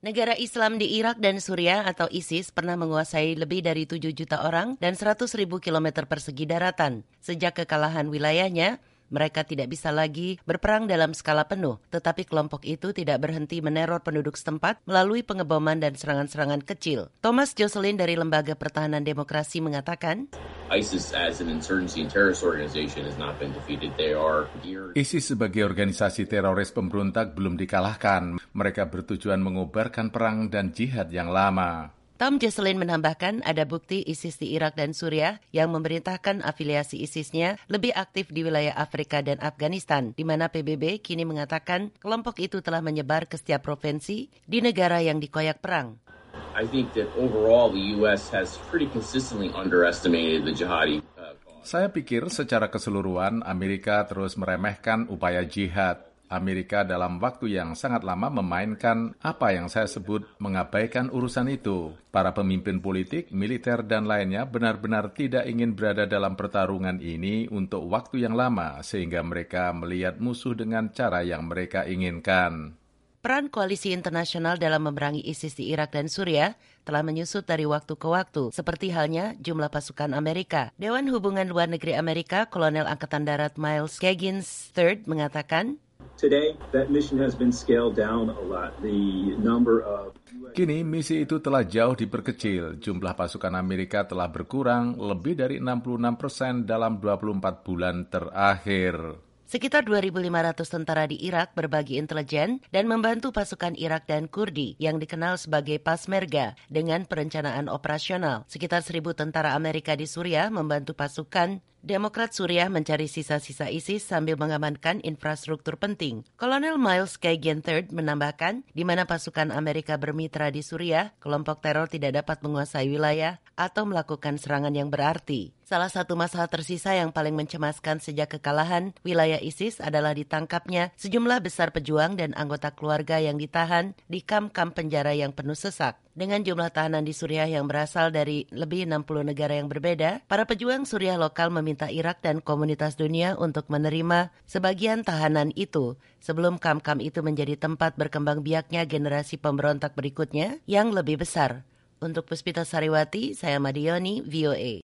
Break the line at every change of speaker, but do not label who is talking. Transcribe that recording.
Negara Islam di Irak dan Suriah atau ISIS pernah menguasai lebih dari 7 juta orang dan 100.000 kilometer persegi daratan. Sejak kekalahan wilayahnya, mereka tidak bisa lagi berperang dalam skala penuh, tetapi kelompok itu tidak berhenti meneror penduduk setempat melalui pengeboman dan serangan-serangan kecil. Thomas Josselin dari Lembaga Pertahanan Demokrasi mengatakan,
ISIS as an insurgency and terrorist organization has not been defeated.
ISIS sebagai organisasi teroris pemberontak belum dikalahkan. Mereka bertujuan mengobarkan perang dan jihad yang lama.
Tom Josselin menambahkan ada bukti ISIS di Irak dan Suriah yang memerintahkan afiliasi ISIS-nya lebih aktif di wilayah Afrika dan Afghanistan, di mana PBB kini mengatakan kelompok itu telah menyebar ke setiap provinsi di negara yang dikoyak perang.
I think that overall the U.S. has pretty consistently underestimated the jihadi.
Saya pikir secara keseluruhan Amerika terus meremehkan upaya jihad. Amerika dalam waktu yang sangat lama memainkan apa yang saya sebut mengabaikan urusan itu. Para pemimpin politik, militer, dan lainnya benar-benar tidak ingin berada dalam pertarungan ini untuk waktu yang lama, sehingga mereka melihat musuh dengan cara yang mereka inginkan.
Peran koalisi internasional dalam memerangi ISIS di Irak dan Suriah telah menyusut dari waktu ke waktu, seperti halnya jumlah pasukan Amerika. Dewan Hubungan Luar Negeri Amerika, Kolonel Angkatan Darat Miles Kaggins III mengatakan,
Kini misi itu telah jauh diperkecil. Jumlah pasukan Amerika telah berkurang lebih dari 66% dalam 24 bulan terakhir.
Sekitar 2.500 tentara di Irak berbagi intelijen dan membantu pasukan Irak dan Kurdi yang dikenal sebagai Peshmerga dengan perencanaan operasional. Sekitar 1.000 tentara Amerika di Suriah membantu pasukan Demokrat Suriah mencari sisa-sisa ISIS sambil mengamankan infrastruktur penting. Kolonel Miles Kaggins III menambahkan, di mana pasukan Amerika bermitra di Suriah, kelompok teror tidak dapat menguasai wilayah atau melakukan serangan yang berarti. Salah satu masalah tersisa yang paling mencemaskan sejak kekalahan wilayah ISIS adalah ditangkapnya sejumlah besar pejuang dan anggota keluarga yang ditahan di kamp-kamp penjara yang penuh sesak. Dengan jumlah tahanan di Suriah yang berasal dari lebih 60 negara yang berbeda, para pejuang Suriah lokal meminta Irak dan komunitas dunia untuk menerima sebagian tahanan itu sebelum kamp-kamp itu menjadi tempat berkembang biaknya generasi pemberontak berikutnya yang lebih besar. Untuk Puspita Sariwati, saya Madioni, VOA.